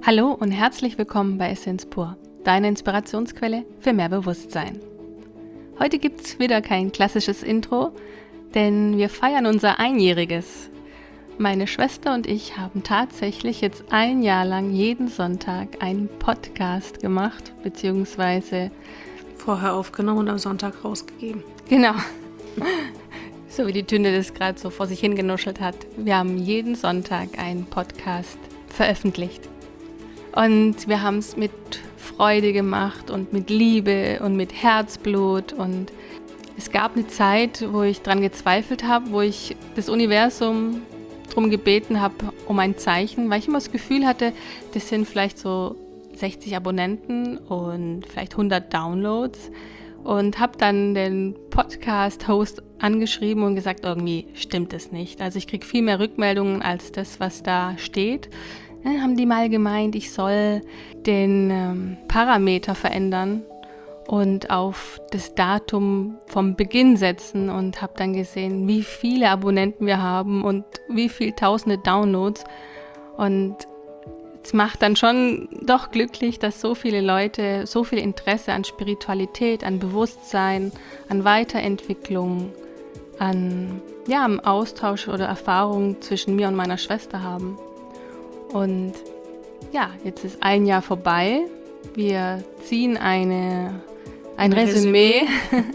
Hallo und herzlich willkommen bei Essenz pur, deine Inspirationsquelle für mehr Bewusstsein. Heute gibt es wieder kein klassisches Intro, denn wir feiern unser Einjähriges. Meine Schwester und ich haben tatsächlich jetzt ein Jahr lang jeden Sonntag einen Podcast gemacht, beziehungsweise vorher aufgenommen und am Sonntag rausgegeben. Genau, so wie die Tünde das gerade so vor sich hingenuschelt hat. Wir haben jeden Sonntag einen Podcast veröffentlicht. Und wir haben es mit Freude gemacht und mit Liebe und mit Herzblut. Und es gab eine Zeit, wo ich dran gezweifelt habe, wo ich das Universum darum gebeten habe, um ein Zeichen, weil ich immer das Gefühl hatte, das sind vielleicht so 60 Abonnenten und vielleicht 100 Downloads. Und habe dann den Podcast-Host angeschrieben und gesagt, irgendwie stimmt es nicht. Also ich kriege viel mehr Rückmeldungen als das, was da steht. Dann haben die mal gemeint, ich soll den Parameter verändern und auf das Datum vom Beginn setzen und habe dann gesehen, wie viele Abonnenten wir haben und wie viele tausende Downloads. Und es macht dann schon doch glücklich, dass so viele Leute so viel Interesse an Spiritualität, an Bewusstsein, an Weiterentwicklung, am Austausch oder Erfahrung zwischen mir und meiner Schwester haben. Und ja, jetzt ist ein Jahr vorbei. Wir ziehen ein Resümee.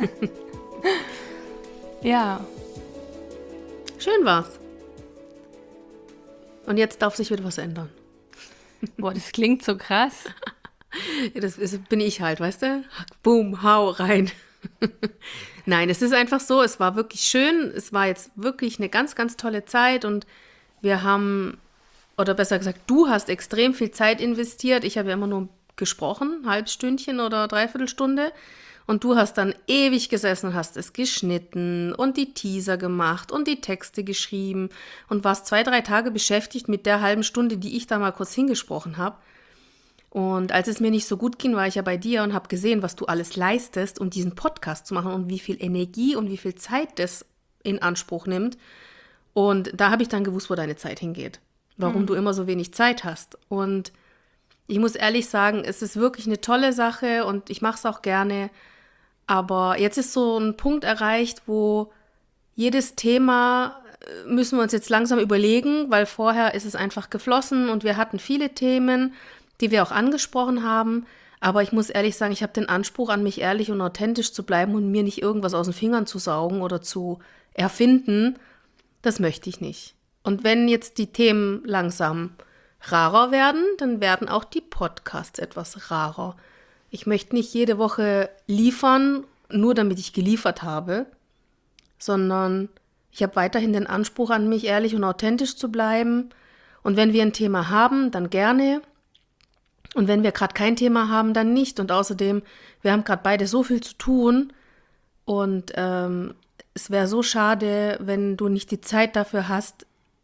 Ja. Schön war's. Und jetzt darf sich wieder was ändern. Boah, das klingt so krass. Ja, bin ich halt, weißt du? Boom, hau rein. Nein, es ist einfach so, es war wirklich schön. Es war jetzt wirklich eine ganz, ganz tolle Zeit und wir haben, oder besser gesagt, du hast extrem viel Zeit investiert. Ich habe ja immer nur gesprochen, Halbstündchen oder Dreiviertelstunde. Und du hast dann ewig gesessen, hast es geschnitten und die Teaser gemacht und die Texte geschrieben und warst 2-3 Tage beschäftigt mit der halben Stunde, die ich da mal kurz hingesprochen habe. Und als es mir nicht so gut ging, war ich ja bei dir und habe gesehen, was du alles leistest, um diesen Podcast zu machen und wie viel Energie und wie viel Zeit das in Anspruch nimmt. Und da habe ich dann gewusst, wo deine Zeit hingeht. Warum du immer so wenig Zeit hast. Und ich muss ehrlich sagen, es ist wirklich eine tolle Sache und ich mache es auch gerne. Aber jetzt ist so ein Punkt erreicht, wo jedes Thema müssen wir uns jetzt langsam überlegen, weil vorher ist es einfach geflossen und wir hatten viele Themen, die wir auch angesprochen haben. Aber ich muss ehrlich sagen, ich habe den Anspruch an mich, ehrlich und authentisch zu bleiben und mir nicht irgendwas aus den Fingern zu saugen oder zu erfinden. Das möchte ich nicht. Und wenn jetzt die Themen langsam rarer werden, dann werden auch die Podcasts etwas rarer. Ich möchte nicht jede Woche liefern, nur damit ich geliefert habe, sondern ich habe weiterhin den Anspruch an mich, ehrlich und authentisch zu bleiben. Und wenn wir ein Thema haben, dann gerne. Und wenn wir gerade kein Thema haben, dann nicht. Und außerdem, wir haben gerade beide so viel zu tun und es wäre so schade, wenn du nicht die Zeit dafür hast,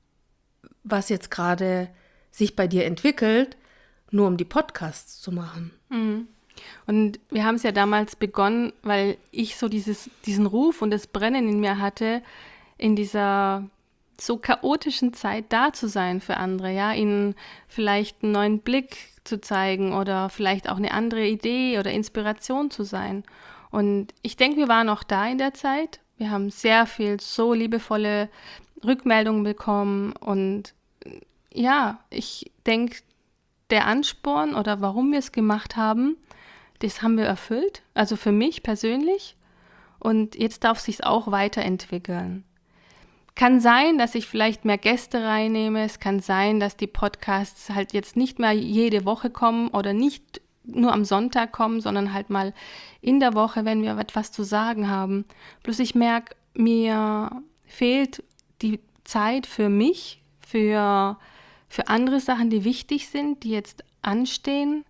was jetzt gerade sich bei dir entwickelt, nur um die Podcasts zu machen. Mhm. Und wir haben es ja damals begonnen, weil ich so diesen Ruf und das Brennen in mir hatte, in dieser so chaotischen Zeit da zu sein für andere, ja, ihnen vielleicht einen neuen Blick zu zeigen oder vielleicht auch eine andere Idee oder Inspiration zu sein. Und ich denke, wir waren auch da in der Zeit. Wir haben sehr viel so liebevolle Rückmeldungen bekommen und ja, ich denke, der Ansporn oder warum wir es gemacht haben, das haben wir erfüllt, also für mich persönlich. Und jetzt darf es sich auch weiterentwickeln. Kann sein, dass ich vielleicht mehr Gäste reinnehme. Es kann sein, dass die Podcasts halt jetzt nicht mehr jede Woche kommen oder nicht nur am Sonntag kommen, sondern halt mal in der Woche, wenn wir etwas zu sagen haben. Bloß ich merke, mir fehlt die Zeit für mich, für andere Sachen, die wichtig sind, die jetzt anstehen.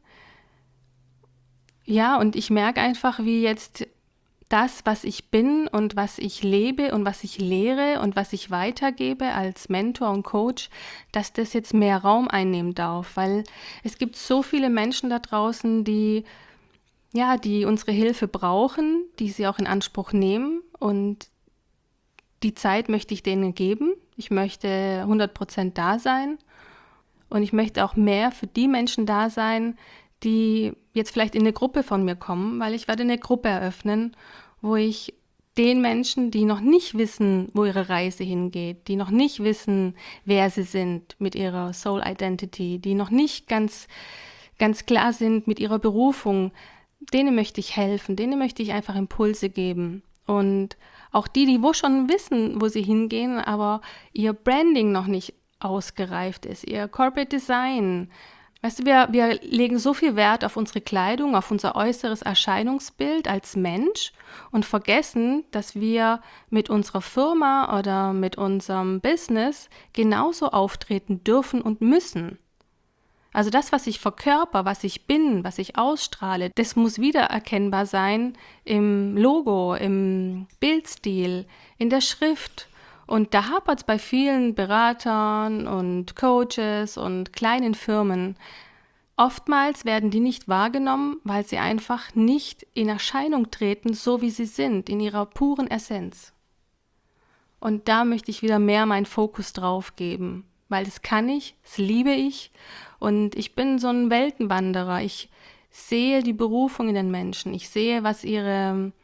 Ja, und ich merke einfach, wie jetzt das, was ich bin und was ich lebe und was ich lehre und was ich weitergebe als Mentor und Coach, dass das jetzt mehr Raum einnehmen darf, weil es gibt so viele Menschen da draußen, die unsere Hilfe brauchen, die sie auch in Anspruch nehmen und die Zeit möchte ich denen geben. Ich möchte 100% da sein Und ich möchte auch mehr für die Menschen da sein, die jetzt vielleicht in eine Gruppe von mir kommen, weil ich werde eine Gruppe eröffnen, wo ich den Menschen, die noch nicht wissen, wo ihre Reise hingeht, die noch nicht wissen, wer sie sind mit ihrer Soul Identity, die noch nicht ganz klar sind mit ihrer Berufung, denen möchte ich helfen, denen möchte ich einfach Impulse geben. Und auch die wo schon wissen, wo sie hingehen, aber ihr Branding noch nicht ausgereift ist, ihr Corporate Design. Weißt du, wir legen so viel Wert auf unsere Kleidung, auf unser äußeres Erscheinungsbild als Mensch und vergessen, dass wir mit unserer Firma oder mit unserem Business genauso auftreten dürfen und müssen. Also das, was ich verkörper, was ich bin, was ich ausstrahle, das muss wiedererkennbar sein im Logo, im Bildstil, in der Schrift. Und da hapert es bei vielen Beratern und Coaches und kleinen Firmen. Oftmals werden die nicht wahrgenommen, weil sie einfach nicht in Erscheinung treten, so wie sie sind, in ihrer puren Essenz. Und da möchte ich wieder mehr meinen Fokus drauf geben, weil das kann ich, das liebe ich und ich bin so ein Weltenwanderer. Ich sehe die Berufung in den Menschen, ich sehe, was ihre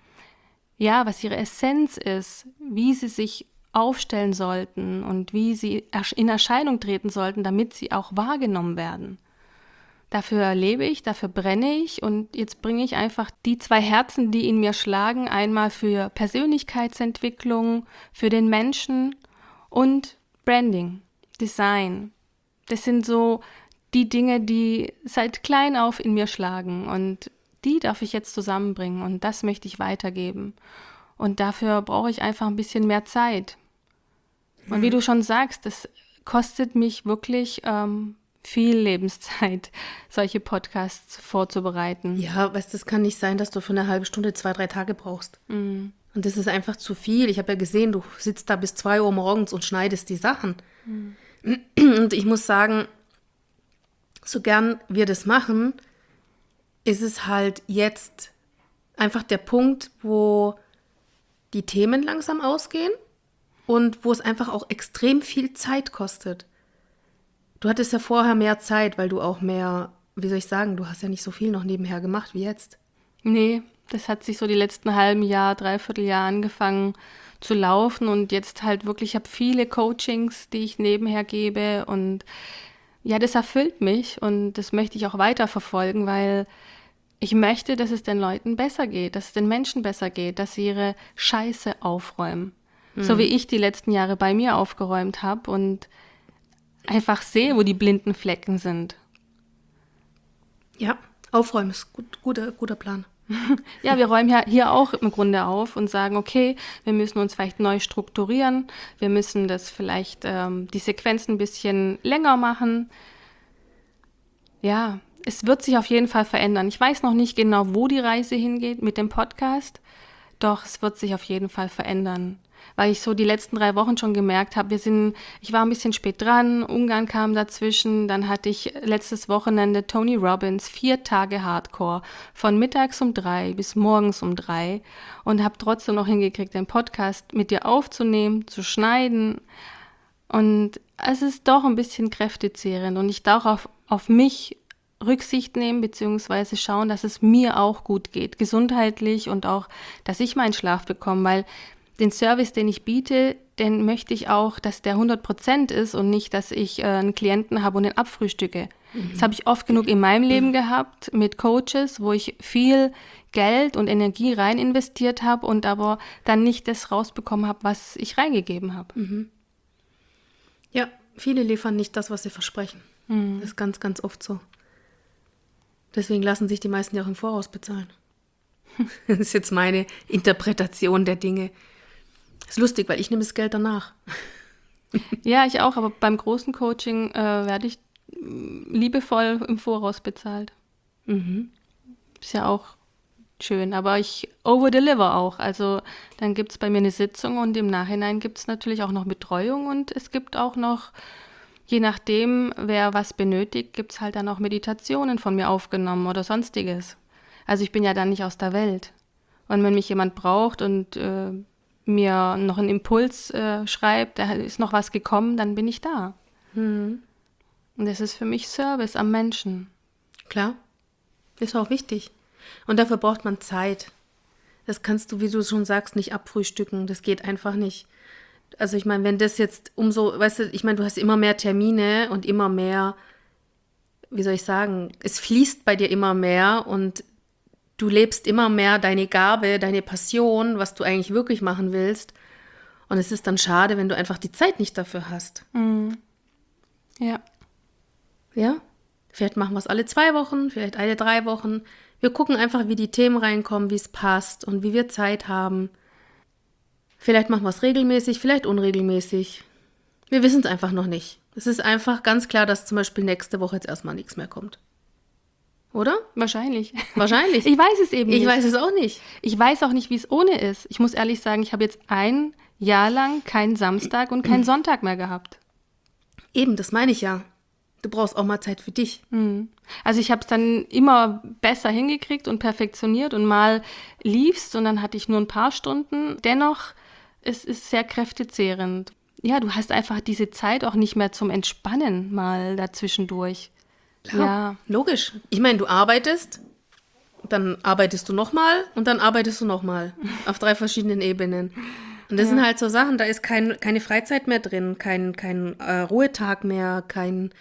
Essenz ist, wie sie sich aufstellen sollten und wie sie in Erscheinung treten sollten, damit sie auch wahrgenommen werden. Dafür lebe ich, dafür brenne ich und jetzt bringe ich einfach die 2 Herzen, die in mir schlagen, einmal für Persönlichkeitsentwicklung, für den Menschen und Branding, Design. Das sind so die Dinge, die seit klein auf in mir schlagen und die darf ich jetzt zusammenbringen und das möchte ich weitergeben. Und dafür brauche ich einfach ein bisschen mehr Zeit. Und wie du schon sagst, das kostet mich wirklich viel Lebenszeit, solche Podcasts vorzubereiten. Ja, weißt du, es kann nicht sein, dass du für eine halbe Stunde 2, 3 Tage brauchst. Und das ist einfach zu viel. Ich habe ja gesehen, du sitzt da bis 2 Uhr morgens und schneidest die Sachen. Und ich muss sagen, so gern wir das machen, ist es halt jetzt einfach der Punkt, wo die Themen langsam ausgehen und wo es einfach auch extrem viel Zeit kostet. Du hattest ja vorher mehr Zeit, weil du auch mehr, wie soll ich sagen, du hast ja nicht so viel noch nebenher gemacht wie jetzt. Nee, das hat sich so die letzten halben Jahr, Dreivierteljahr angefangen zu laufen und jetzt halt wirklich, ich habe viele Coachings, die ich nebenher gebe und ja, das erfüllt mich und das möchte ich auch weiterverfolgen, weil ich möchte, dass es den Leuten besser geht, dass es den Menschen besser geht, dass sie ihre Scheiße aufräumen. So wie ich die letzten Jahre bei mir aufgeräumt habe und einfach sehe, wo die blinden Flecken sind. Ja, aufräumen ist guter Plan. Ja, wir räumen ja hier auch im Grunde auf und sagen, okay, wir müssen uns vielleicht neu strukturieren, wir müssen das vielleicht die Sequenzen ein bisschen länger machen. Ja, es wird sich auf jeden Fall verändern. Ich weiß noch nicht genau, wo die Reise hingeht mit dem Podcast, doch es wird sich auf jeden Fall verändern. Weil ich so die letzten 3 Wochen schon gemerkt habe, ich war ein bisschen spät dran, Ungarn kam dazwischen, dann hatte ich letztes Wochenende Tony Robbins, 4 Tage Hardcore, von mittags um 3 bis morgens um 3 und habe trotzdem noch hingekriegt, den Podcast mit dir aufzunehmen, zu schneiden und es ist doch ein bisschen kräftezehrend und ich darf auf mich Rücksicht nehmen, beziehungsweise schauen, dass es mir auch gut geht, gesundheitlich und auch, dass ich meinen Schlaf bekomme, weil den Service, den ich biete, den möchte ich auch, dass der 100% ist und nicht, dass ich einen Klienten habe und den abfrühstücke. Das habe ich oft genug in meinem Leben gehabt mit Coaches, wo ich viel Geld und Energie rein investiert habe und aber dann nicht das rausbekommen habe, was ich reingegeben habe. Ja, viele liefern nicht das, was sie versprechen. Das ist ganz, ganz oft so. Deswegen lassen sich die meisten ja auch im Voraus bezahlen. Das ist jetzt meine Interpretation der Dinge. Ist lustig, weil ich nehme das Geld danach. Ja, ich auch, aber beim großen Coaching werde ich liebevoll im Voraus bezahlt. Ist ja auch schön, aber ich overdeliver auch. Also dann gibt es bei mir eine Sitzung und im Nachhinein gibt es natürlich auch noch Betreuung und es gibt auch noch, je nachdem, wer was benötigt, gibt es halt dann auch Meditationen von mir aufgenommen oder sonstiges. Also ich bin ja dann nicht aus der Welt. Und wenn mich jemand braucht und mir noch einen Impuls schreibt, da ist noch was gekommen, dann bin ich da. Und das ist für mich Service am Menschen. Klar, ist auch wichtig. Und dafür braucht man Zeit. Das kannst du, wie du schon sagst, nicht abfrühstücken. Das geht einfach nicht. Also ich meine, wenn das jetzt weißt du, ich meine, du hast immer mehr Termine und immer mehr, wie soll ich sagen, es fließt bei dir immer mehr und du lebst immer mehr deine Gabe, deine Passion, was du eigentlich wirklich machen willst. Und es ist dann schade, wenn du einfach die Zeit nicht dafür hast. Ja. Ja? Vielleicht machen wir es alle 2 Wochen, vielleicht alle 3 Wochen. Wir gucken einfach, wie die Themen reinkommen, wie es passt und wie wir Zeit haben. Vielleicht machen wir es regelmäßig, vielleicht unregelmäßig. Wir wissen es einfach noch nicht. Es ist einfach ganz klar, dass zum Beispiel nächste Woche jetzt erstmal nichts mehr kommt. Oder? Wahrscheinlich. Wahrscheinlich. Ich weiß es eben nicht. Ich weiß es auch nicht. Ich weiß auch nicht, wie es ohne ist. Ich muss ehrlich sagen, ich habe jetzt ein Jahr lang keinen Samstag und keinen Sonntag mehr gehabt. Eben, das meine ich ja. Du brauchst auch mal Zeit für dich. Also ich habe es dann immer besser hingekriegt und perfektioniert und mal lief's und dann hatte ich nur ein paar Stunden. Dennoch, es ist sehr kräftezehrend. Ja, du hast einfach diese Zeit auch nicht mehr zum Entspannen mal dazwischendurch. Klar, Ja. logisch. Ich meine, du arbeitest, dann arbeitest du nochmal und dann arbeitest du nochmal auf 3 verschiedenen Ebenen. Und das sind halt so Sachen, da ist keine Freizeit mehr drin, kein Ruhetag mehr, kein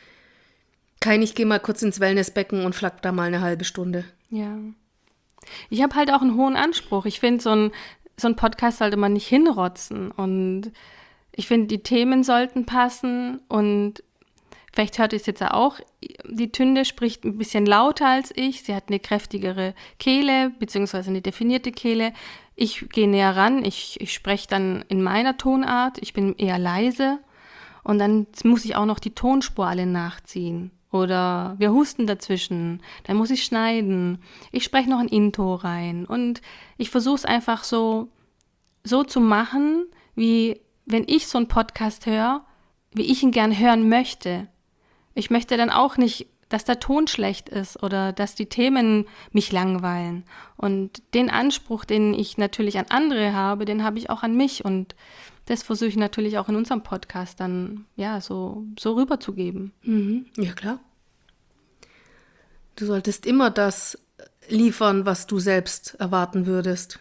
ich gehe mal kurz ins Wellnessbecken und flack da mal eine halbe Stunde. Ja. Ich habe halt auch einen hohen Anspruch. Ich finde, so ein Podcast sollte man nicht hinrotzen. Und ich finde, die Themen sollten passen. Und vielleicht hört ihr es jetzt auch, die Tünde spricht ein bisschen lauter als ich. Sie hat eine kräftigere Kehle, beziehungsweise eine definierte Kehle. Ich gehe näher ran, ich spreche dann in meiner Tonart. Ich bin eher leise. Und dann muss ich auch noch die Tonspur alle nachziehen. Oder wir husten dazwischen, dann muss ich schneiden. Ich spreche noch ein Intro rein. Und ich versuche es einfach so zu machen, wie wenn ich so einen Podcast höre, wie ich ihn gern hören möchte. Ich möchte dann auch nicht, dass der Ton schlecht ist oder dass die Themen mich langweilen. Und den Anspruch, den ich natürlich an andere habe, den habe ich auch an mich. Und das versuche ich natürlich auch in unserem Podcast dann so rüberzugeben. Ja, klar. Du solltest immer das liefern, was du selbst erwarten würdest.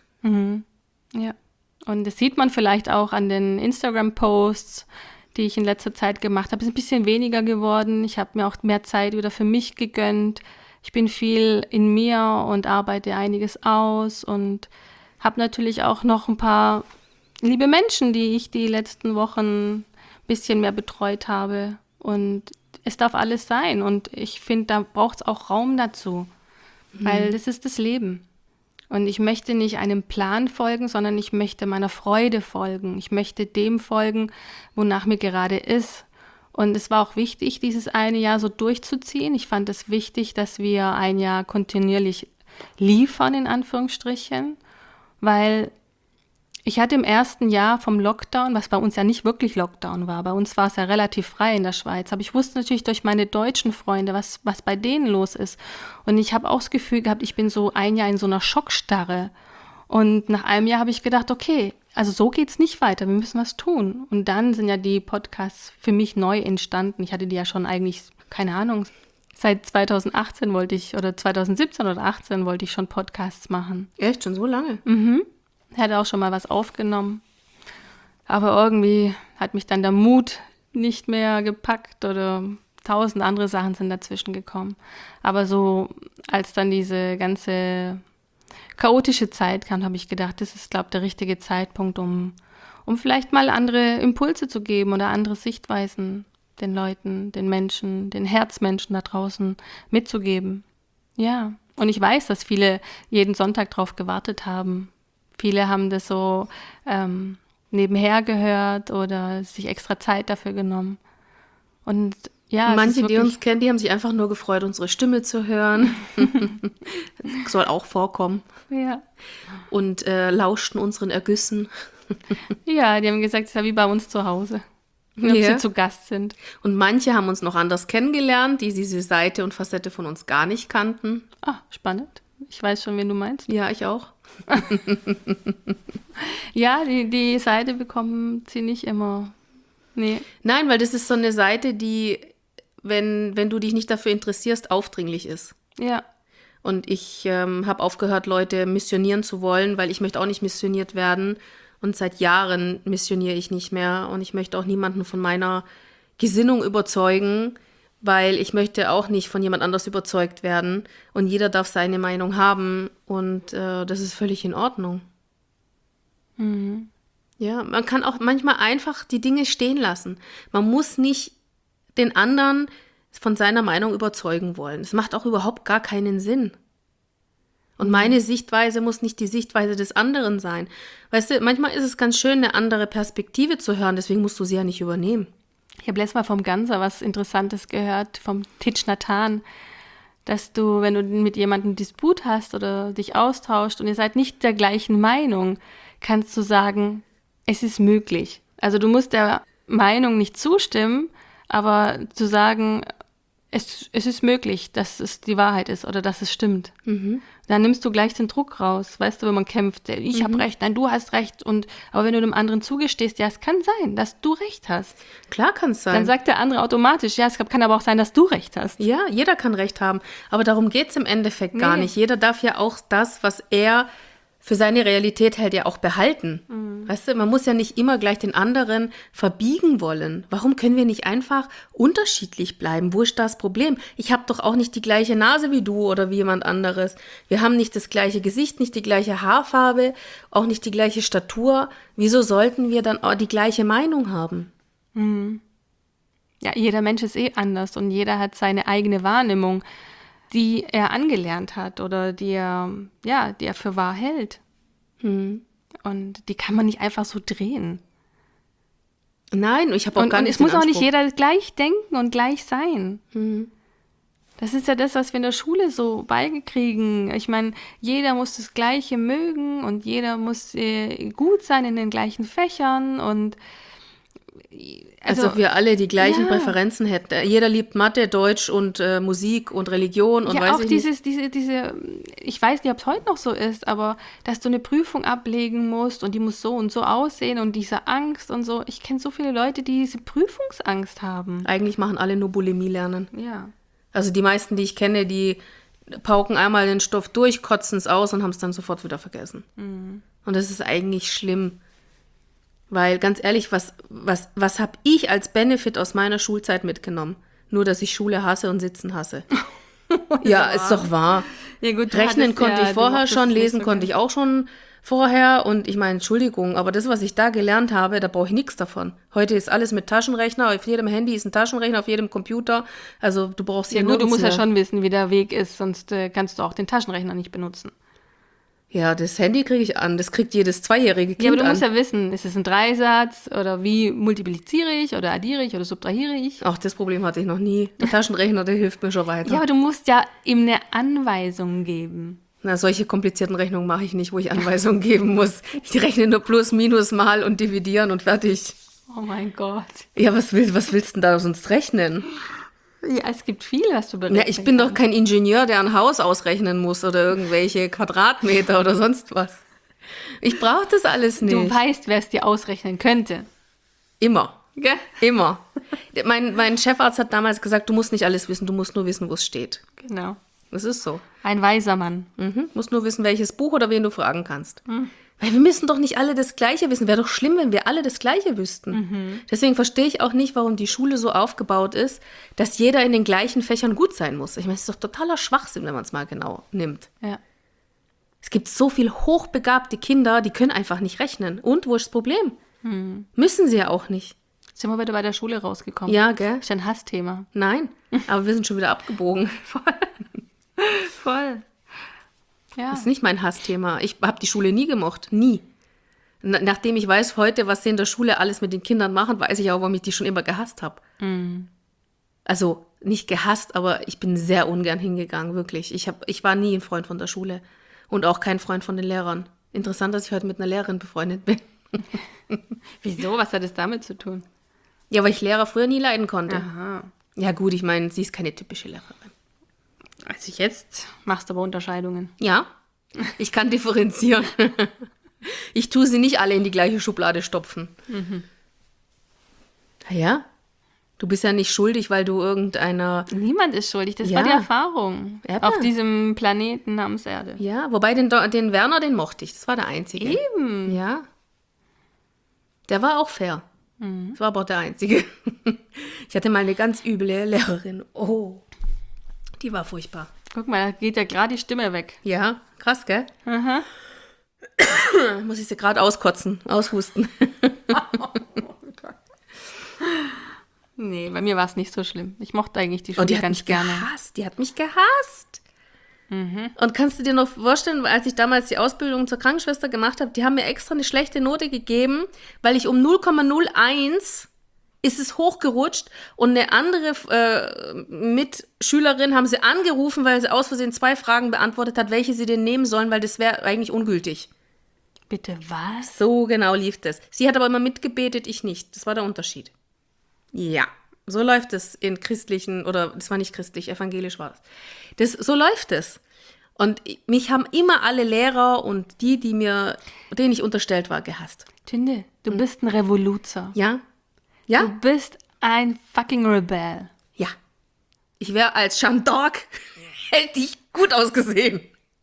Ja. Und das sieht man vielleicht auch an den Instagram-Posts, die ich in letzter Zeit gemacht habe. Es ist ein bisschen weniger geworden. Ich habe mir auch mehr Zeit wieder für mich gegönnt. Ich bin viel in mir und arbeite einiges aus und habe natürlich auch noch ein paar liebe Menschen, die ich die letzten Wochen ein bisschen mehr betreut habe. Und es darf alles sein. Und ich finde, da braucht es auch Raum dazu. Weil das ist das Leben. Und ich möchte nicht einem Plan folgen, sondern ich möchte meiner Freude folgen. Ich möchte dem folgen, wonach mir gerade ist. Und es war auch wichtig, dieses eine Jahr so durchzuziehen. Ich fand es wichtig, dass wir ein Jahr kontinuierlich liefern, in Anführungsstrichen, weil ich hatte im ersten Jahr vom Lockdown, was bei uns ja nicht wirklich Lockdown war, bei uns war es ja relativ frei in der Schweiz, aber ich wusste natürlich durch meine deutschen Freunde, was bei denen los ist. Und ich habe auch das Gefühl gehabt, ich bin so ein Jahr in so einer Schockstarre. Und nach einem Jahr habe ich gedacht, okay, also so geht's nicht weiter, wir müssen was tun. Und dann sind ja die Podcasts für mich neu entstanden. Ich hatte die ja schon eigentlich, keine Ahnung, seit 2018 wollte ich, oder 2017 oder 2018 wollte ich schon Podcasts machen. Echt? Schon so lange? Ich hatte auch schon mal was aufgenommen, aber irgendwie hat mich dann der Mut nicht mehr gepackt oder 1000 andere Sachen sind dazwischen gekommen. Aber so, als dann diese ganze chaotische Zeit kam, habe ich gedacht, das ist, glaube ich, der richtige Zeitpunkt, um vielleicht mal andere Impulse zu geben oder andere Sichtweisen den Leuten, den Menschen, den Herzmenschen da draußen mitzugeben. Ja, und ich weiß, dass viele jeden Sonntag drauf gewartet haben. Viele haben das so nebenher gehört oder sich extra Zeit dafür genommen. Und ja, manche, die uns kennen, die haben sich einfach nur gefreut, unsere Stimme zu hören. Das soll auch vorkommen. Ja. Und lauschten unseren Ergüssen. Ja, die haben gesagt, es ist ja wie bei uns zu Hause, wenn sie zu Gast sind. Und manche haben uns noch anders kennengelernt, die diese Seite und Facette von uns gar nicht kannten. Ah, spannend. Ich weiß schon, wen du meinst. Ja, ich auch. Ja, die Seite bekommen sie nicht immer. Nee. Nein, weil das ist so eine Seite, die wenn du dich nicht dafür interessierst, aufdringlich ist. Ja. Und ich habe aufgehört, Leute missionieren zu wollen, weil ich möchte auch nicht missioniert werden. Und seit Jahren missioniere ich nicht mehr. Und ich möchte auch niemanden von meiner Gesinnung überzeugen, weil ich möchte auch nicht von jemand anders überzeugt werden. Und jeder darf seine Meinung haben. Und das ist völlig in Ordnung. Mhm. Ja, man kann auch manchmal einfach die Dinge stehen lassen. Man muss nicht den anderen von seiner Meinung überzeugen wollen. Es macht auch überhaupt gar keinen Sinn. Und meine Sichtweise muss nicht die Sichtweise des anderen sein. Weißt du, manchmal ist es ganz schön, eine andere Perspektive zu hören, deswegen musst du sie ja nicht übernehmen. Ich habe letztes Mal vom Ganser was Interessantes gehört, vom Thich Nhat Hanh, dass du, wenn du mit jemandem einen Disput hast oder dich austauscht und ihr seid nicht der gleichen Meinung, kannst du sagen, es ist möglich. Also du musst der Meinung nicht zustimmen, aber zu sagen, es ist möglich, dass es die Wahrheit ist oder dass es stimmt. Dann nimmst du gleich den Druck raus, weißt du, wenn man kämpft, ich habe Recht, nein, du hast Recht. Aber wenn du dem anderen zugestehst, ja, es kann sein, dass du Recht hast. Klar kann es sein. Dann sagt der andere automatisch, ja, es kann aber auch sein, dass du Recht hast. Ja, jeder kann Recht haben, aber darum geht es im Endeffekt gar nicht. Jeder darf ja auch das, was er für seine Realität hält, ja auch behalten. Weißt du, man muss ja nicht immer gleich den anderen verbiegen wollen. Warum können wir nicht einfach unterschiedlich bleiben? Wo ist das Problem? Ich habe doch auch nicht die gleiche Nase wie du oder wie jemand anderes. Wir haben nicht das gleiche Gesicht, nicht die gleiche Haarfarbe, auch nicht die gleiche Statur. Wieso sollten wir dann auch die gleiche Meinung haben? Ja, jeder Mensch ist anders und jeder hat seine eigene Wahrnehmung, die er angelernt hat oder die er für wahr hält. Und die kann man nicht einfach so drehen. Nein, ich habe auch gar und nicht es muss den auch nicht Anspruch. jeder gleich denken und gleich sein. Das ist ja das, was wir in der Schule so beigekriegen. Ich meine, jeder muss das Gleiche mögen und jeder muss gut sein in den gleichen Fächern und Als ob wir alle die gleichen ja. Präferenzen hätten. Jeder liebt Mathe, Deutsch und Musik und Religion und ja, weiß auch ich nicht. diese, ich weiß nicht, ob es heute noch so ist, aber dass du eine Prüfung ablegen musst und die muss so und so aussehen und diese Angst und so. Ich kenne so viele Leute, die diese Prüfungsangst haben. Eigentlich machen alle nur Bulimie lernen. Ja. Also die meisten, die ich kenne, die pauken einmal den Stoff durch, kotzen es aus und haben es dann sofort wieder vergessen. Und das ist eigentlich schlimm. Weil, ganz ehrlich, was habe ich als Benefit aus meiner Schulzeit mitgenommen? Nur, dass ich Schule hasse und Sitzen hasse. Ja, ist doch wahr. Ja, gut, Rechnen konnte ich vorher schon, lesen konnte ich auch schon vorher. Und ich meine, Entschuldigung, aber das, was ich da gelernt habe, da brauche ich nichts davon. Heute ist alles mit Taschenrechner, auf jedem Handy ist ein Taschenrechner, auf jedem Computer. Also du brauchst Ja hier gut, du musst ja nirgends mehr. schon wissen, wie der Weg ist, sonst kannst du auch den Taschenrechner nicht benutzen. Ja, das Handy kriege ich an. Das kriegt jedes zweijährige Kind Ja, aber du an. musst ja wissen, ist es ein Dreisatz oder wie multipliziere ich oder addiere ich oder subtrahiere ich? Auch das Problem hatte ich noch nie. Der Taschenrechner, der hilft mir schon weiter. Ja, aber du musst ja ihm eine Anweisung geben. Na, solche komplizierten Rechnungen mache ich nicht, wo ich Anweisungen geben muss. Ich rechne nur plus, minus, mal und dividieren und fertig. Oh mein Gott. Ja, was willst du denn da sonst rechnen? Ja, es gibt viel, was du berechnen Ja, ich bin doch kein Ingenieur, der ein Haus ausrechnen muss oder irgendwelche Quadratmeter oder sonst was. Ich brauche das alles nicht. Du weißt, wer es dir ausrechnen könnte. Immer. Gell? Immer. Mein Chefarzt hat damals gesagt, du musst nicht alles wissen, du musst nur wissen, wo es steht. Genau. Das ist so. Ein weiser Mann. Musst nur wissen, welches Buch oder wen du fragen kannst. Weil wir müssen doch nicht alle das Gleiche wissen. Wäre doch schlimm, wenn wir alle das Gleiche wüssten. Deswegen verstehe ich auch nicht, warum die Schule so aufgebaut ist, dass jeder in den gleichen Fächern gut sein muss. Ich meine, es ist doch totaler Schwachsinn, wenn man es mal genau nimmt. Ja. Es gibt so viel hochbegabte Kinder, die können einfach nicht rechnen. Und wo ist das Problem? Müssen sie ja auch nicht. Sind wir wieder bei der Schule rausgekommen? Ja, gell? Ist ein Hassthema. Nein, aber wir sind schon wieder abgebogen. Voll. Ja. Das ist nicht mein Hassthema. Ich habe die Schule nie gemocht. Nie. Nachdem ich weiß heute, was sie in der Schule alles mit den Kindern machen, weiß ich auch, warum ich die schon immer gehasst habe. Also nicht gehasst, aber ich bin sehr ungern hingegangen, wirklich. Ich war nie ein Freund von der Schule und auch kein Freund von den Lehrern. Interessant, dass ich heute mit einer Lehrerin befreundet bin. Wieso? Was hat es damit zu tun? Ja, weil ich Lehrer früher nie leiden konnte. Aha. Ja gut, ich meine, sie ist keine typische Lehrerin. Also jetzt machst du aber Unterscheidungen. Ja, ich kann differenzieren. Ich tue sie nicht alle in die gleiche Schublade stopfen. Ja? Du bist ja nicht schuldig, weil du irgendeiner... Niemand ist schuldig, das Ja. war die Erfahrung Eben. auf diesem Planeten namens Erde. Ja, wobei den Werner, den mochte ich. Das war der Einzige. Eben. Ja. Der war auch fair. Das war aber auch der Einzige. Ich hatte mal eine ganz üble Lehrerin. Oh, die war furchtbar. Guck mal, da geht ja gerade die Stimme weg. Ja, krass, gell? Aha. Muss ich sie gerade aushusten. Nee, bei mir war es nicht so schlimm. Ich mochte eigentlich die Und Schule die hat ganz mich gerne. gehasst. Die hat mich gehasst. Und kannst du dir noch vorstellen, als ich damals die Ausbildung zur Krankenschwester gemacht habe, die haben mir extra eine schlechte Note gegeben, weil ich um 0,01 ist es hochgerutscht und eine andere Mitschülerin haben sie angerufen, weil sie aus Versehen 2 Fragen beantwortet hat, welche sie denn nehmen sollen, weil das wäre eigentlich ungültig. Bitte was? So genau lief das. Sie hat aber immer mitgebetet, ich nicht. Das war der Unterschied. Ja, so läuft es in christlichen, oder das war nicht christlich, evangelisch war es. So läuft es. Und mich haben immer alle Lehrer und denen ich unterstellt war, gehasst. Tinde, du bist ein Revoluzer. Ja? Du Ja? bist ein fucking Rebell. Ja. Ich wäre als Jeanne d'Arc, hätte ich gut ausgesehen.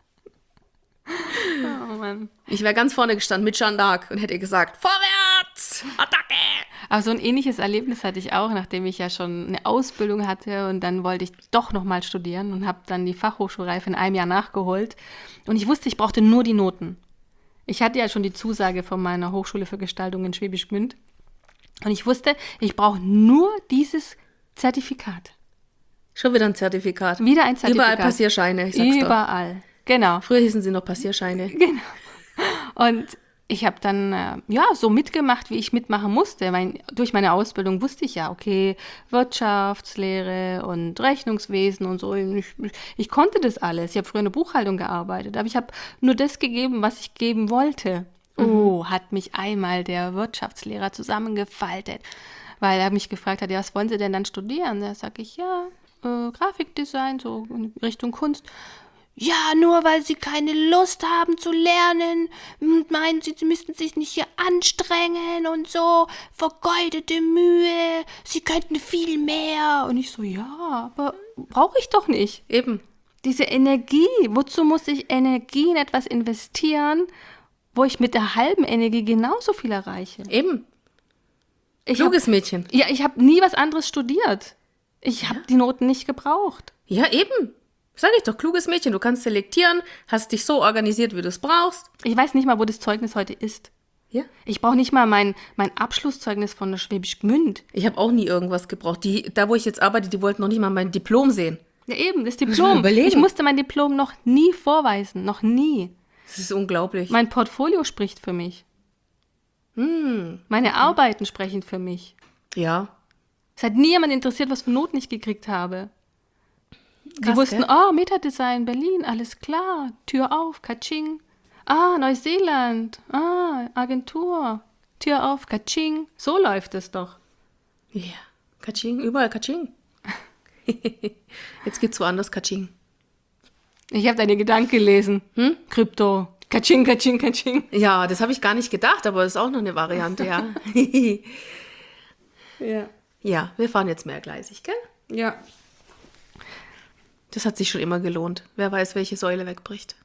Oh Mann. Ich wäre ganz vorne gestanden mit Jeanne d'Arc und hätte gesagt, vorwärts, Attacke. Aber so ein ähnliches Erlebnis hatte ich auch, nachdem ich ja schon eine Ausbildung hatte und dann wollte ich doch nochmal studieren und habe dann die Fachhochschulreife in einem Jahr nachgeholt. Und ich wusste, ich brauchte nur die Noten. Ich hatte ja schon die Zusage von meiner Hochschule für Gestaltung in Schwäbisch Gmünd. Und ich wusste, ich brauche nur dieses Zertifikat. Schon wieder ein Zertifikat. Wieder ein Zertifikat. Überall Passierscheine, ich sag's doch. Überall. Genau. Früher hießen sie noch Passierscheine. Genau. Und ich habe dann so mitgemacht, wie ich mitmachen musste. Durch meine Ausbildung wusste ich ja, okay, Wirtschaftslehre und Rechnungswesen und so. Ich konnte das alles. Ich habe früher in der Buchhaltung gearbeitet, aber ich habe nur das gegeben, was ich geben wollte. Oh, hat mich einmal der Wirtschaftslehrer zusammengefaltet, weil er mich gefragt hat, ja, was wollen Sie denn dann studieren? Da sage ich, ja, Grafikdesign, so in Richtung Kunst. Ja, nur weil Sie keine Lust haben zu lernen und meinen Sie, Sie müssten sich nicht hier anstrengen und so, vergeudete Mühe, Sie könnten viel mehr. Und ich so, ja, aber brauche ich doch nicht. Eben. Diese Energie, wozu muss ich Energie in etwas investieren, wo ich mit der halben Energie genauso viel erreiche? Eben. Ich Kluges Mädchen. Ich habe nie was anderes studiert. Ich habe die Noten nicht gebraucht. Ja, eben. Sag ich doch, kluges Mädchen. Du kannst selektieren, hast dich so organisiert, wie du es brauchst. Ich weiß nicht mal, wo das Zeugnis heute ist. Ja. Ich brauche nicht mal mein Abschlusszeugnis von der Schwäbisch Gmünd. Ich habe auch nie irgendwas gebraucht. Da, wo ich jetzt arbeite, die wollten noch nicht mal mein Diplom sehen. Ja, eben, das Muss man Diplom. überlegen. Ich musste mein Diplom noch nie vorweisen. Noch nie. Das ist unglaublich. Mein Portfolio spricht für mich. Meine Arbeiten sprechen für mich. Ja. Es hat nie jemand interessiert, was für Noten ich gekriegt habe. Die Krass, wussten, gell? oh, Metadesign, Berlin, alles klar, Tür auf, Kaching. Ah, Neuseeland, Agentur, Tür auf, Kaching. So läuft es doch. Ja. Kaching, überall Kaching. Jetzt gibt's woanders Kaching. Ich habe deine Gedanken gelesen. Krypto, Kaching, Kaching, Kaching. Ja, das habe ich gar nicht gedacht, aber ist auch noch eine Variante, ja. Ja. Ja, wir fahren jetzt mehrgleisig, gell? Ja. Das hat sich schon immer gelohnt. Wer weiß, welche Säule wegbricht.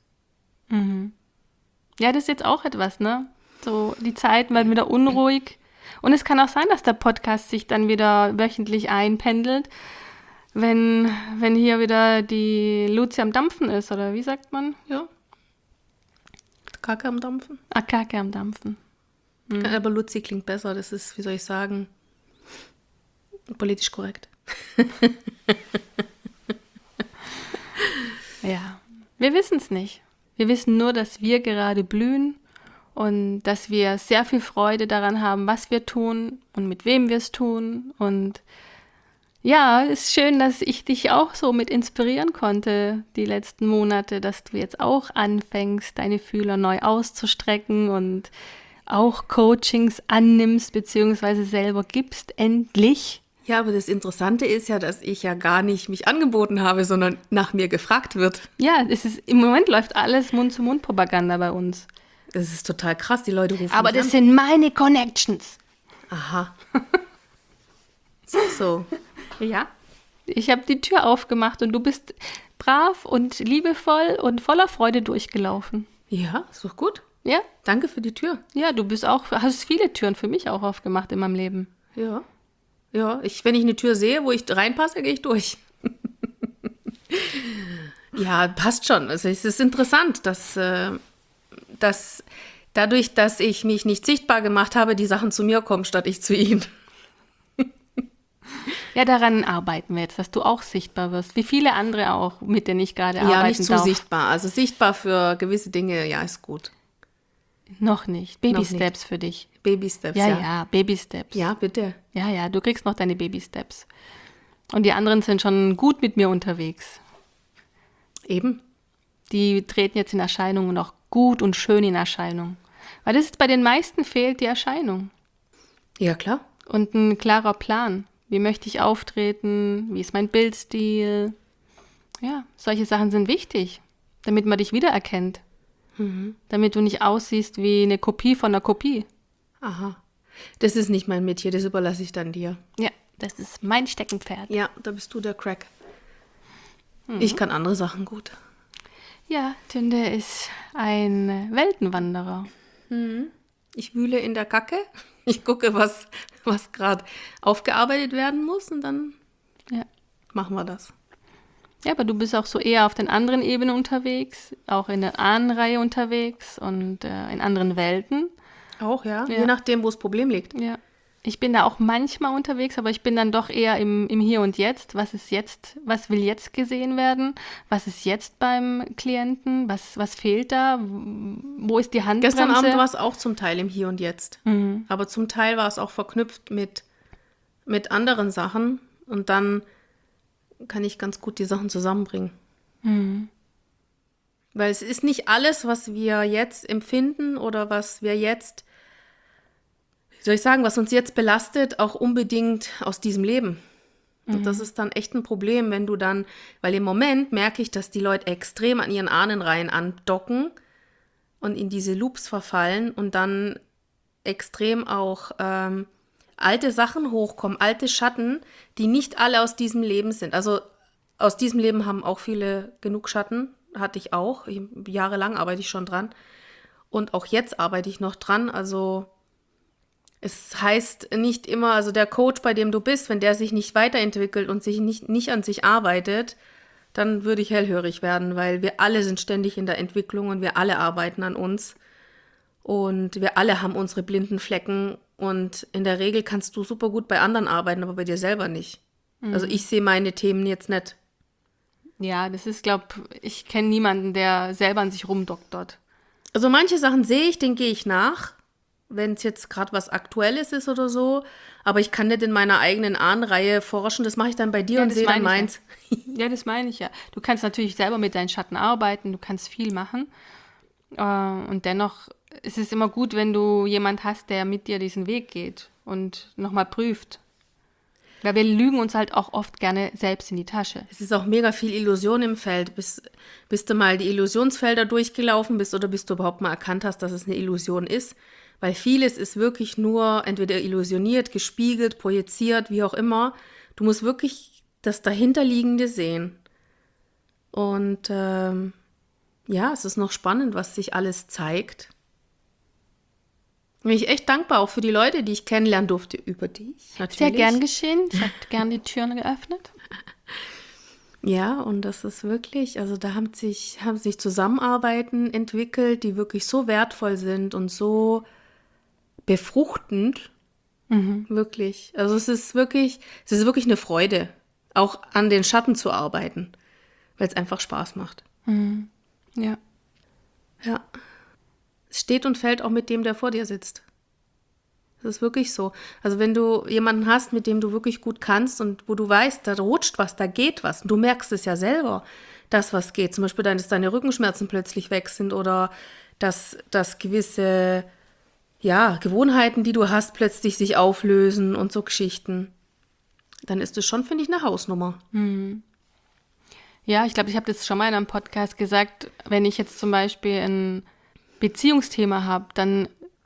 Ja, das ist jetzt auch etwas, ne? So, die Zeiten werden wieder unruhig. Und es kann auch sein, dass der Podcast sich dann wieder wöchentlich einpendelt, wenn hier wieder die Luzi am Dampfen ist, oder wie sagt man? Ja. Kacke am Dampfen. Kacke am Dampfen. Aber Luzi klingt besser. Das ist, wie soll ich sagen, politisch korrekt. Ja, wir wissen es nicht. Wir wissen nur, dass wir gerade blühen und dass wir sehr viel Freude daran haben, was wir tun und mit wem wir es tun. Und ja, es ist schön, dass ich dich auch so mit inspirieren konnte die letzten Monate, dass du jetzt auch anfängst, deine Fühler neu auszustrecken und auch Coachings annimmst bzw. selber gibst, endlich. Ja, aber das Interessante ist ja, dass ich ja gar nicht mich angeboten habe, sondern nach mir gefragt wird. Ja, im Moment läuft alles Mund-zu-Mund-Propaganda bei uns. Das ist total krass, die Leute rufen Aber mich das an. sind meine Connections. Aha. So. Ja. Ich habe die Tür aufgemacht und du bist brav und liebevoll und voller Freude durchgelaufen. Ja, ist doch gut. Ja? Danke für die Tür. Ja, hast viele Türen für mich auch aufgemacht in meinem Leben. Ja. Ja, wenn ich eine Tür sehe, wo ich reinpasse, gehe ich durch. Ja, passt schon. Also es ist interessant, dass dadurch, dass ich mich nicht sichtbar gemacht habe, die Sachen zu mir kommen, statt ich zu ihnen. Ja, daran arbeiten wir jetzt, dass du auch sichtbar wirst. Wie viele andere auch, mit denen ich gerade arbeiten darf. Ja, nicht zu sichtbar. Also sichtbar für gewisse Dinge, ja, ist gut. Noch nicht. Baby-Steps für dich. Baby-Steps, Ja, Baby-Steps. Ja, bitte. Ja, du kriegst noch deine Baby-Steps. Und die anderen sind schon gut mit mir unterwegs. Eben. Die treten jetzt in Erscheinung und auch gut und schön in Erscheinung. Weil das ist, bei den meisten fehlt die Erscheinung. Ja, klar. Und ein klarer Plan. Wie möchte ich auftreten? Wie ist mein Bildstil? Ja, solche Sachen sind wichtig, damit man dich wiedererkennt. Damit du nicht aussiehst wie eine Kopie von einer Kopie. Aha. Das ist nicht mein Metier, das überlasse ich dann dir. Ja, das ist mein Steckenpferd. Ja, da bist du der Crack. Ich kann andere Sachen gut. Ja, Tünde ist ein Weltenwanderer. Ich wühle in der Kacke. Ich gucke, was gerade aufgearbeitet werden muss und dann machen wir das. Ja, aber du bist auch so eher auf den anderen Ebenen unterwegs, auch in der Ahnenreihe unterwegs und in anderen Welten. Auch, ja? Je nachdem, wo das Problem liegt. Ja. Ich bin da auch manchmal unterwegs, aber ich bin dann doch eher im Hier und Jetzt. Was will jetzt gesehen werden? Was ist jetzt beim Klienten? Was fehlt da? Wo ist die Handbremse? Gestern Abend war es auch zum Teil im Hier und Jetzt. Aber zum Teil war es auch verknüpft mit anderen Sachen. Und dann kann ich ganz gut die Sachen zusammenbringen. Weil es ist nicht alles, was wir jetzt empfinden oder was wir jetzt, wie soll ich sagen, was uns jetzt belastet, auch unbedingt aus diesem Leben. Und das ist dann echt ein Problem, wenn du dann, weil im Moment merke ich, dass die Leute extrem an ihren Ahnenreihen andocken und in diese Loops verfallen und dann extrem auch alte Sachen hochkommen, alte Schatten, die nicht alle aus diesem Leben sind. Also aus diesem Leben haben auch viele genug Schatten, hatte ich auch. Jahrelang arbeite ich schon dran. Und auch jetzt arbeite ich noch dran. Also es heißt nicht immer, also der Coach, bei dem du bist, wenn der sich nicht weiterentwickelt und sich nicht an sich arbeitet, dann würde ich hellhörig werden, weil wir alle sind ständig in der Entwicklung und wir alle arbeiten an uns. Und wir alle haben unsere blinden Flecken. Und in der Regel kannst du super gut bei anderen arbeiten, aber bei dir selber nicht. Also ich sehe meine Themen jetzt nicht. Ja, ich kenne niemanden, der selber an sich rumdoktort. Also manche Sachen sehe ich, denen gehe ich nach, wenn es jetzt gerade was Aktuelles ist oder so. Aber ich kann nicht in meiner eigenen Ahnenreihe forschen. Das mache ich dann bei dir und sehe dann meins. Ja, das meine ich ja. Du kannst natürlich selber mit deinen Schatten arbeiten, du kannst viel machen. Und dennoch ist es immer gut, wenn du jemand hast, der mit dir diesen Weg geht und nochmal prüft. Weil wir lügen uns halt auch oft gerne selbst in die Tasche. Es ist auch mega viel Illusion im Feld. Bist du mal die Illusionsfelder durchgelaufen bist oder bis du überhaupt mal erkannt hast, dass es eine Illusion ist? Weil vieles ist wirklich nur entweder illusioniert, gespiegelt, projiziert, wie auch immer. Du musst wirklich das Dahinterliegende sehen. Und es ist noch spannend, was sich alles zeigt. Bin ich echt dankbar, auch für die Leute, die ich kennenlernen durfte über dich. Natürlich. Sehr gern geschehen. Ich habe gern die Türen geöffnet. Ja, und das ist wirklich, also da haben sich Zusammenarbeiten entwickelt, die wirklich so wertvoll sind und so befruchtend. Wirklich. Also es ist wirklich eine Freude, auch an den Schatten zu arbeiten, weil es einfach Spaß macht. Ja. Ja. Es steht und fällt auch mit dem, der vor dir sitzt. Das ist wirklich so. Also wenn du jemanden hast, mit dem du wirklich gut kannst und wo du weißt, da rutscht was, da geht was. Und du merkst es ja selber, dass was geht. Zum Beispiel, dass deine Rückenschmerzen plötzlich weg sind oder dass gewisse Gewohnheiten, die du hast, plötzlich sich auflösen und so Geschichten. Dann ist es schon, finde ich, eine Hausnummer. Ja, ich glaube, ich habe das schon mal in einem Podcast gesagt, wenn ich jetzt zum Beispiel ein Beziehungsthema habe, dann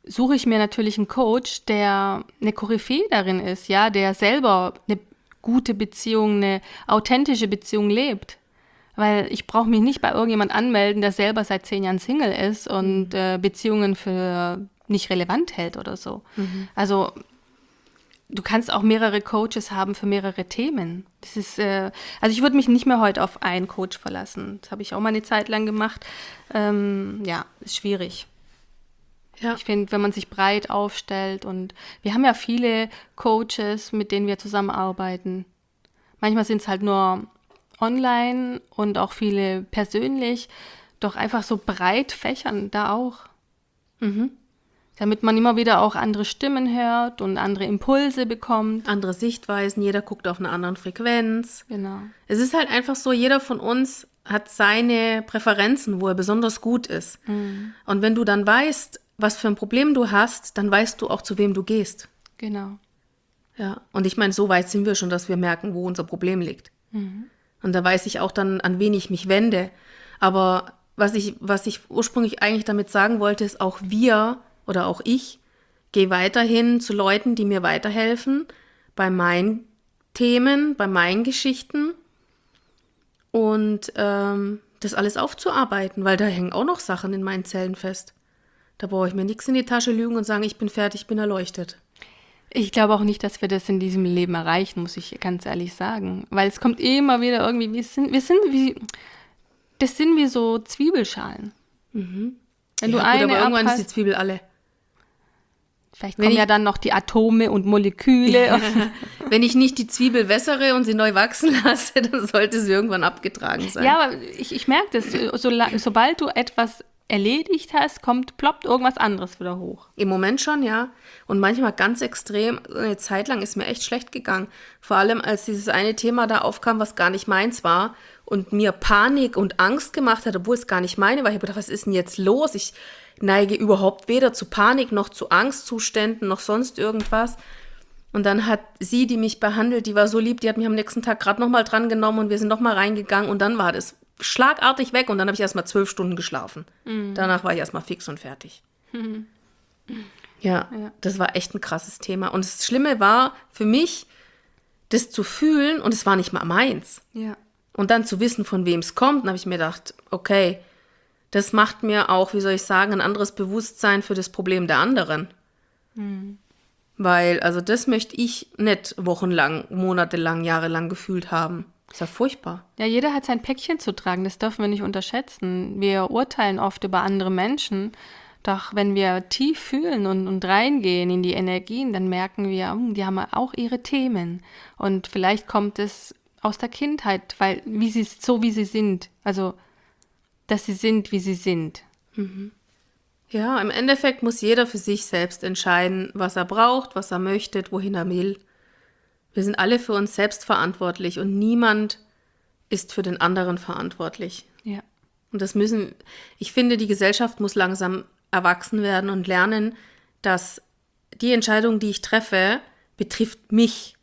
suche ich mir natürlich einen Coach, der eine Koryphäe darin ist, ja, der selber eine gute Beziehung, eine authentische Beziehung lebt. Weil ich brauche mich nicht bei irgendjemand anmelden, der selber seit 10 Jahren Single ist und Beziehungen für nicht relevant hält oder so. Also du kannst auch mehrere Coaches haben für mehrere Themen. Das ist, also ich würde mich nicht mehr heute auf einen Coach verlassen. Das habe ich auch mal eine Zeit lang gemacht. Ja, ist schwierig. Ja. Ich finde, wenn man sich breit aufstellt und wir haben ja viele Coaches, mit denen wir zusammenarbeiten. Manchmal sind es halt nur online und auch viele persönlich, doch einfach so breit fächern da auch. Damit man immer wieder auch andere Stimmen hört und andere Impulse bekommt. Andere Sichtweisen, jeder guckt auf einer anderen Frequenz. Genau. Es ist halt einfach so, jeder von uns hat seine Präferenzen, wo er besonders gut ist. Und wenn du dann weißt, was für ein Problem du hast, dann weißt du auch, zu wem du gehst. Genau. Ja. Und ich meine, so weit sind wir schon, dass wir merken, wo unser Problem liegt. Und da weiß ich auch dann, an wen ich mich wende. Aber was ich ursprünglich eigentlich damit sagen wollte, ist auch wir oder auch ich gehe weiterhin zu Leuten, die mir weiterhelfen bei meinen Themen, bei meinen Geschichten und das alles aufzuarbeiten, weil da hängen auch noch Sachen in meinen Zellen fest. Da brauche ich mir nichts in die Tasche lügen und sagen, ich bin fertig, ich bin erleuchtet. Ich glaube auch nicht, dass wir das in diesem Leben erreichen, muss ich ganz ehrlich sagen. Weil es kommt immer wieder irgendwie, das sind wie so Zwiebelschalen. Wenn du Ja, gut, eine aber irgendwann ist abhast, die Zwiebel alle. vielleicht kommen ja dann noch die Atome und Moleküle. Wenn ich nicht die Zwiebel wässere und sie neu wachsen lasse, dann sollte sie irgendwann abgetragen sein. Ja, aber ich merke das, sobald du etwas erledigt hast, ploppt irgendwas anderes wieder hoch. Im Moment schon, ja. Und manchmal ganz extrem. Eine Zeit lang ist mir echt schlecht gegangen. Vor allem, als dieses eine Thema da aufkam, was gar nicht meins war und mir Panik und Angst gemacht hat, obwohl es gar nicht meine war. Ich habe gedacht, was ist denn jetzt los? Ich neige überhaupt weder zu Panik noch zu Angstzuständen noch sonst irgendwas. Und dann hat sie, die mich behandelt, die war so lieb, die hat mich am nächsten Tag gerade nochmal dran genommen und wir sind nochmal reingegangen und dann war das schlagartig weg und dann habe ich erstmal 12 Stunden geschlafen. Danach war ich erstmal fix und fertig. Ja, das war echt ein krasses Thema. Und das Schlimme war für mich, das zu fühlen und es war nicht mal meins. Ja. Und dann zu wissen, von wem es kommt, dann habe ich mir gedacht, okay, das macht mir auch, wie soll ich sagen, ein anderes Bewusstsein für das Problem der anderen. Weil, also das möchte ich nicht wochenlang, monatelang, jahrelang gefühlt haben. Das ist ja furchtbar. Ja, jeder hat sein Päckchen zu tragen, das dürfen wir nicht unterschätzen. Wir urteilen oft über andere Menschen, doch wenn wir tief fühlen und reingehen in die Energien, dann merken wir, die haben auch ihre Themen. Und vielleicht kommt es aus der Kindheit, weil wie sie sind, also dass sie sind, wie sie sind. Ja, im Endeffekt muss jeder für sich selbst entscheiden, was er braucht, was er möchte, wohin er will. Wir sind alle für uns selbst verantwortlich und niemand ist für den anderen verantwortlich. Ja. Und ich finde, die Gesellschaft muss langsam erwachsen werden und lernen, dass die Entscheidung, die ich treffe, betrifft mich.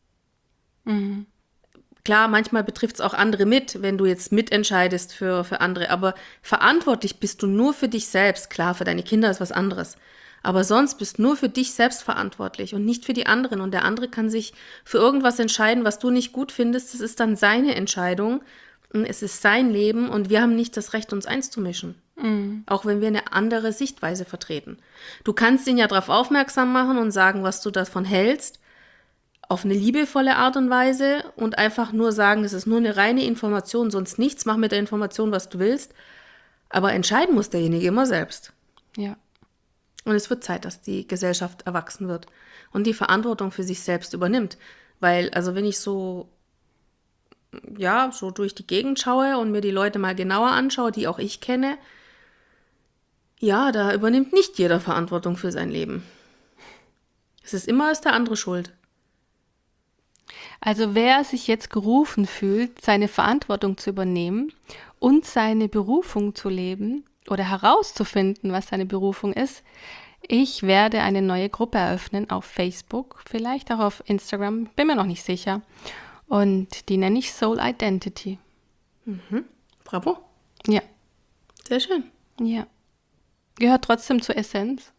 Klar, manchmal betrifft es auch andere mit, wenn du jetzt mitentscheidest für andere, aber verantwortlich bist du nur für dich selbst. Klar, für deine Kinder ist was anderes. Aber sonst bist du nur für dich selbst verantwortlich und nicht für die anderen. Und der andere kann sich für irgendwas entscheiden, was du nicht gut findest. Das ist dann seine Entscheidung. Und es ist sein Leben und wir haben nicht das Recht, uns einzumischen. Auch wenn wir eine andere Sichtweise vertreten. Du kannst ihn ja darauf aufmerksam machen und sagen, was du davon hältst, auf eine liebevolle Art und Weise und einfach nur sagen, es ist nur eine reine Information, sonst nichts, mach mit der Information, was du willst. Aber entscheiden muss derjenige immer selbst. Ja. Und es wird Zeit, dass die Gesellschaft erwachsen wird und die Verantwortung für sich selbst übernimmt. Weil, also wenn ich so durch die Gegend schaue und mir die Leute mal genauer anschaue, die auch ich kenne, ja, da übernimmt nicht jeder Verantwortung für sein Leben. Es ist der andere schuld. Also wer sich jetzt gerufen fühlt, seine Verantwortung zu übernehmen und seine Berufung zu leben oder herauszufinden, was seine Berufung ist, ich werde eine neue Gruppe eröffnen auf Facebook, vielleicht auch auf Instagram, bin mir noch nicht sicher. Und die nenne ich Soul Identity. Bravo. Ja. Sehr schön. Ja. Gehört trotzdem zur Essenz,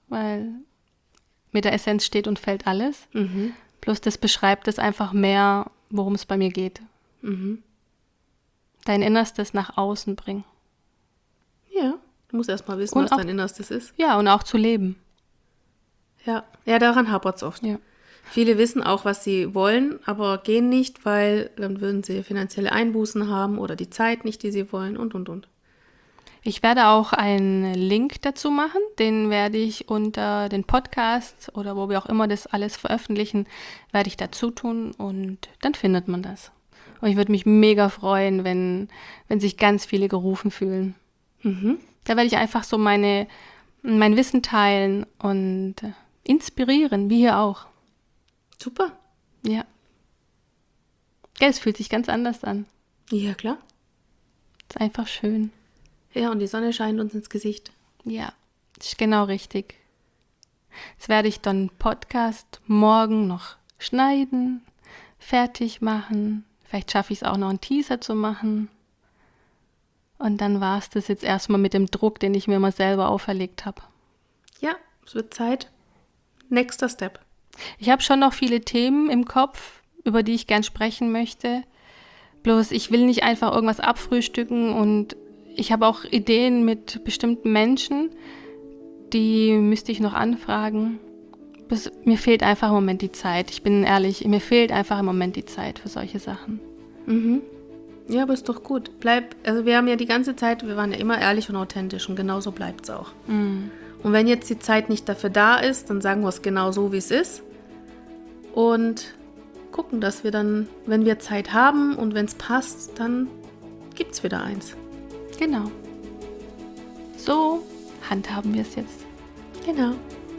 weil mit der Essenz steht und fällt alles. Mhm. Plus das beschreibt es einfach mehr, worum es bei mir geht. Mhm. Dein Innerstes nach außen bringen. Ja, du musst erst mal wissen, Und was auch- dein Innerstes ist. Ja, und auch zu leben. Ja, daran hapert es oft. Ja. Viele wissen auch, was sie wollen, aber gehen nicht, weil dann würden sie finanzielle Einbußen haben oder die Zeit nicht, die sie wollen und. Ich werde auch einen Link dazu machen, den werde ich unter den Podcast oder wo wir auch immer das alles veröffentlichen, werde ich dazu tun und dann findet man das. Und ich würde mich mega freuen, wenn sich ganz viele gerufen fühlen. Mhm. Da werde ich einfach so mein Wissen teilen und inspirieren, wie hier auch. Super. Ja. Gell, es fühlt sich ganz anders an. Ja, klar. Ist einfach schön. Ja, und die Sonne scheint uns ins Gesicht. Ja, ist genau richtig. Jetzt werde ich dann Podcast morgen noch schneiden, fertig machen. Vielleicht schaffe ich es auch noch einen Teaser zu machen. Und dann war es das jetzt erstmal mit dem Druck, den ich mir mal selber auferlegt habe. Ja, es wird Zeit. Nächster Step. Ich habe schon noch viele Themen im Kopf, über die ich gern sprechen möchte. Bloß ich will nicht einfach irgendwas abfrühstücken und ich habe auch Ideen mit bestimmten Menschen, die müsste ich noch anfragen. Mir fehlt einfach im Moment die Zeit. Ich bin ehrlich, mir fehlt einfach im Moment die Zeit für solche Sachen. Mhm. Ja, aber ist doch gut. Also wir haben ja die ganze Zeit, wir waren ja immer ehrlich und authentisch und genauso bleibt es auch. Mm. Und wenn jetzt die Zeit nicht dafür da ist, dann sagen wir es genau so, wie es ist. Und gucken, dass wir dann, wenn wir Zeit haben und wenn es passt, dann gibt es wieder eins. Genau. So handhaben wir es jetzt. Genau.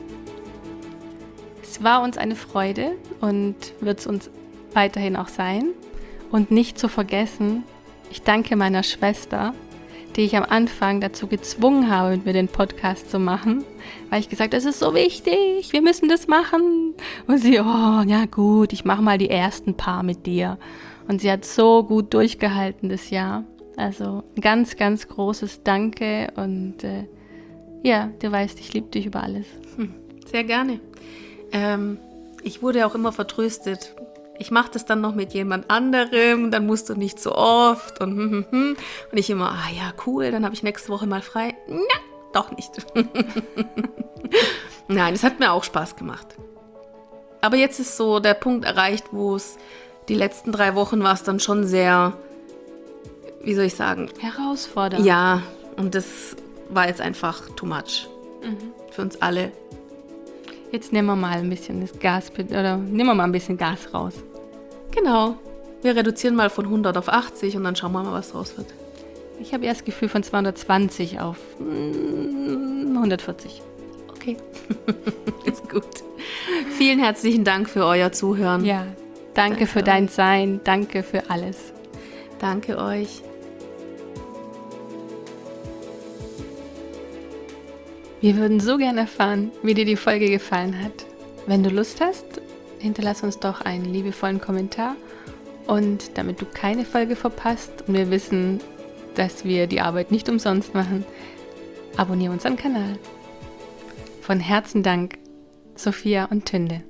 Es war uns eine Freude und wird es uns weiterhin auch sein. Und nicht zu vergessen, ich danke meiner Schwester, die ich am Anfang dazu gezwungen habe, mit mir den Podcast zu machen, weil ich gesagt habe, es ist so wichtig, wir müssen das machen. Und sie, oh, ja gut, ich mache mal die ersten paar mit dir. Und sie hat so gut durchgehalten das Jahr. Also ein ganz, ganz großes Danke und ja, du weißt, ich liebe dich über alles. Sehr gerne. Ich wurde auch immer vertröstet. Ich mache das dann noch mit jemand anderem, dann musst du nicht so oft und ich immer, ja, cool, dann habe ich nächste Woche mal frei. Na, doch nicht. Nein, es hat mir auch Spaß gemacht. Aber jetzt ist so der Punkt erreicht, wo es die letzten 3 Wochen war es dann schon sehr, wie soll ich sagen? Herausfordernd. Ja, und das war jetzt einfach too much für uns alle. Jetzt nehmen wir mal ein bisschen das Gas, oder nehmen wir mal ein bisschen Gas raus. Genau. Wir reduzieren mal von 100 auf 80 und dann schauen wir mal, was draus wird. Ich habe erst das Gefühl von 220 auf 140. Okay. Ist gut. Vielen herzlichen Dank für euer Zuhören. Ja, danke für dein Sein, danke für alles. Danke euch. Wir würden so gerne erfahren, wie dir die Folge gefallen hat. Wenn du Lust hast, hinterlass uns doch einen liebevollen Kommentar. Und damit du keine Folge verpasst und wir wissen, dass wir die Arbeit nicht umsonst machen, abonniere unseren Kanal. Von Herzen Dank, Sophia und Tünde.